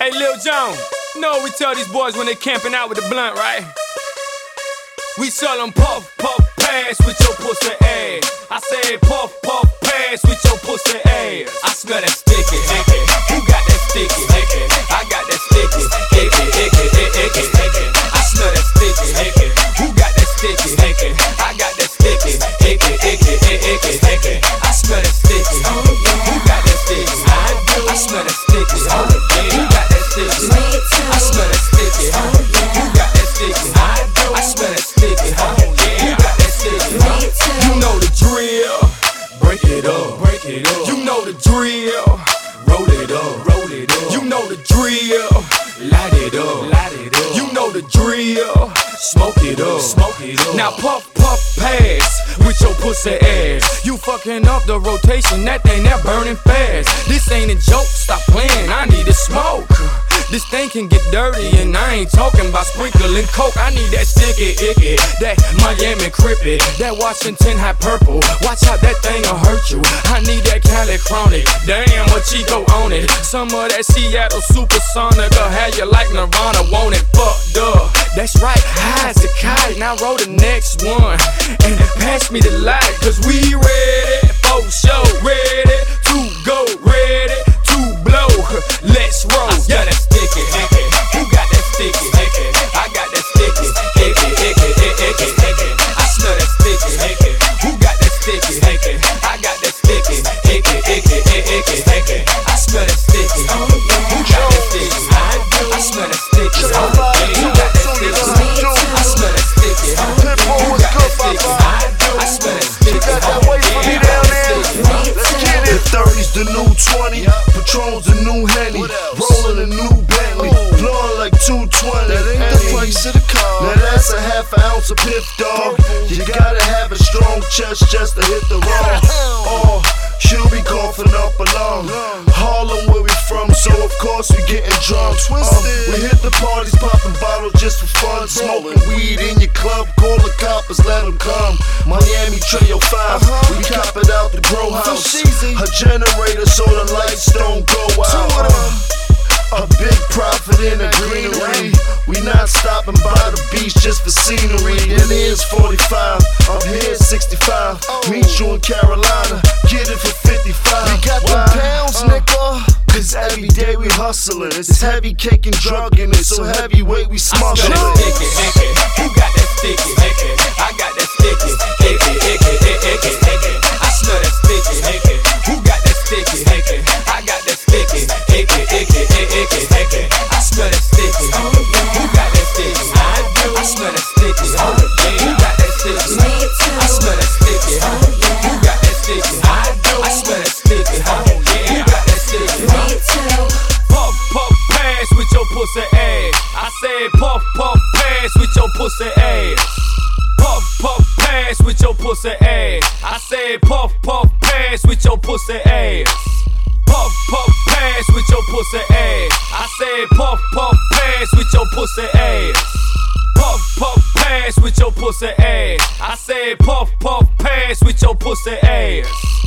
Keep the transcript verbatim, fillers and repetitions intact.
Hey, Lil Jon, you know what we tell these boys when they camping out with the blunt, right? We tell them puff, puff, pass with your pussy ass. I say puff, puff, pass with your pussy ass. I smell that sticky, icky. Who got that sticky, icky? I got that sticky, icky, icky, icky, icky. I smell that sticky, icky. Who got that sticky, icky? I got that sticky, icky, icky, icky, icky. I smell that sticky. Who got that sticky? I smell that sticky. Who got that sticky? I smell that sticky. Who got that sticky? I smell that sticky. Who got that sticky? You know the drill. Break it up. Break it up. You know the drill. Roll it up. Roll it up. You know the drill. Light it up. Light it up. You know the drill. Smoke it up. Smoke it up. Now puff, puff, pass with your pussy ass. You fucking up the rotation. That thing that burning fast. This ain't a joke. Stop playing. I need to smoke. This thing can get dirty, and I ain't talking about sprinkling coke. I need that sticky icky, that Miami crippy, that Washington hot purple. Watch out, that thing'll hurt you. I need that Cali chronic, damn, a Chico on it. Some of that Seattle supersonic, or how you like Nirvana, want it fucked up. That's right, high as a kite. Now roll the next one, and pass me the light, cause we ready for show, ready to go, ready to blow. Let's roll. Yeah, that's sticky, icky. Who got that sticky, icky? I got that sticky, icky, icky, icky, icky. I smell that sticky, icky. Who got that sticky, icky? I got that sticky, icky, icky, icky, icky. I smell that sticky. Who got that sticky? I smell that sticky. Who got that sticky? I smell that sticky. Who got that sticky? I smell that sticky. Got that weight for me down there. Let's get it. The thirty's the new twenty, Patron's the new Henny, rolling a new Bentley, blowing like two twenty. That ain't the price of the car. Now that's a half an ounce of Piff Dog. You gotta have a strong chest just to hit the wrong. Oh, she'll be coughing up along. Harlem where we from, so of course we getting drunk. Um, we hit the parties, popping bottles just for fun, smoking weed in your club. Call the coppers, let them come. Miami Trio five, we cop it out the grow house. A generator so the lights don't go out. A big profit in the greenery. We not stopping by the beach just for scenery. It is forty-five, I'm here sixty-five. Meet you in Carolina, get it for fifty-five. We got the pounds, nigga. Cause every day we hustling. It's heavy cake and drug in it, so heavyweight we smuggling. Who got that sticky, icky? I got that sticky, icky, icky, icky, icky. I smell that sticky, icky. Who got that sticky, icky? I got that sticky, icky, icky, icky, icky. I smell that sticky. Who got that sticky? I do. I smell that sticky. Who got that sticky? I smell that sticky. Who got that sticky? I do. I smell that sticky. Who got that sticky? Puff, puff, pass with your pussy ass. I said puff, puff, pass with your pussy ass. Puff, puff, pass with your pussy ass. I said puff, puff, pass with your pussy ass. Puff, puff, pass with your pussy ass. I said puff, puff, pass with your pussy ass. Puff, puff, pass with your pussy ass. I said puff, puff, pass with your pussy ass.